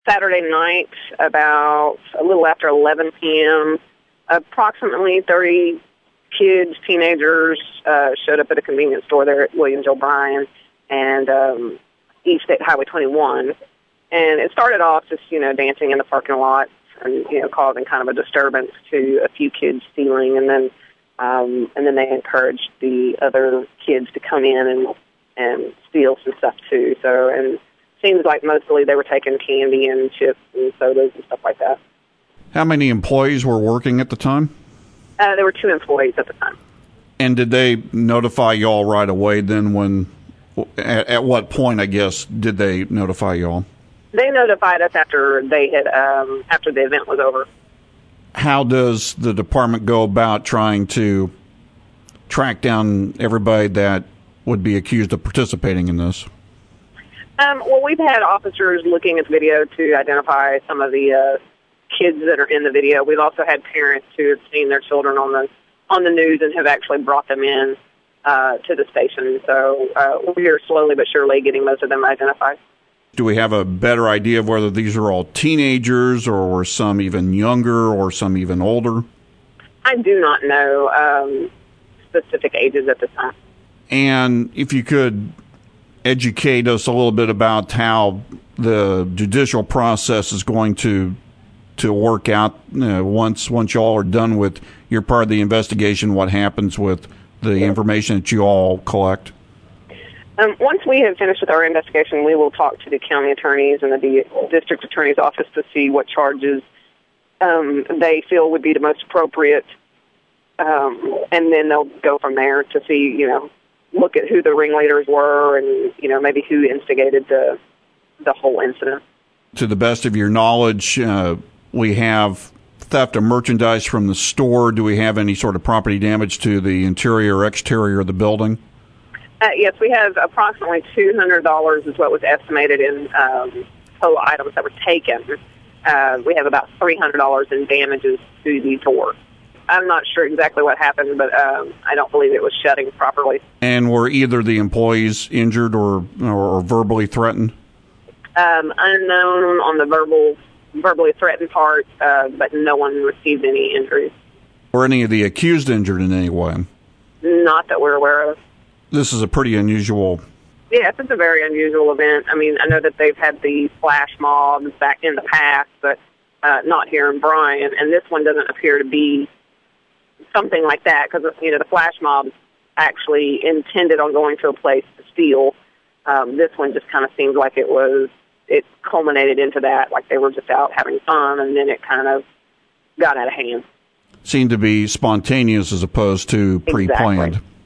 Saturday night, about a little after 11 p.m., approximately 30 kids, teenagers, showed up at a convenience store there at Williams O'Brien and East State Highway 21. And it started off just, dancing in the parking lot and, causing kind of a disturbance to a few kids stealing. And then they encouraged the other kids to come in and steal some stuff too. So, and seems like mostly they were taking candy and chips and sodas and stuff like that. How many employees were working at the time? There were 2 employees at the time. And did they notify y'all right away then at what point, I guess, did they notify y'all? They notified us after after the event was over. How does the department go about trying to track down everybody that would be accused of participating in this? Well, we've had officers looking at the video to identify some of the kids that are in the video. We've also had parents who have seen their children on the news and have actually brought them in to the station. So we are slowly but surely getting most of them identified. Do we have a better idea of whether these are all teenagers or some even younger or some even older? I do not know specific ages at this time. And if you could educate us a little bit about how the judicial process is going to work out once y'all are done with your part of the investigation, what happens with the information that you all collect? Once we have finished with our investigation, we will talk to the county attorneys and the district attorney's office to see what charges they feel would be the most appropriate, and then they'll go from there to see, look at who the ringleaders were and, maybe who instigated the whole incident. To the best of your knowledge, we have theft of merchandise from the store. Do we have any sort of property damage to the interior or exterior of the building? Yes, we have approximately $200 is what was estimated in total items that were taken. We have about $300 in damages to the door. I'm not sure exactly what happened, but I don't believe it was shutting properly. And were either the employees injured or verbally threatened? Unknown on the verbally threatened part, but no one received any injuries. Were any of the accused injured in any way? Not that we're aware of. This is a pretty unusual... Yes, it's a very unusual event. I mean, I know that they've had the flash mobs back in the past, but not here in Bryan, and this one doesn't appear to be something like that, because, the flash mobs actually intended on going to a place to steal. This one just kind of seemed like it culminated into that, like they were just out having fun, and then it kind of got out of hand. Seemed to be spontaneous as opposed to pre-planned. Exactly.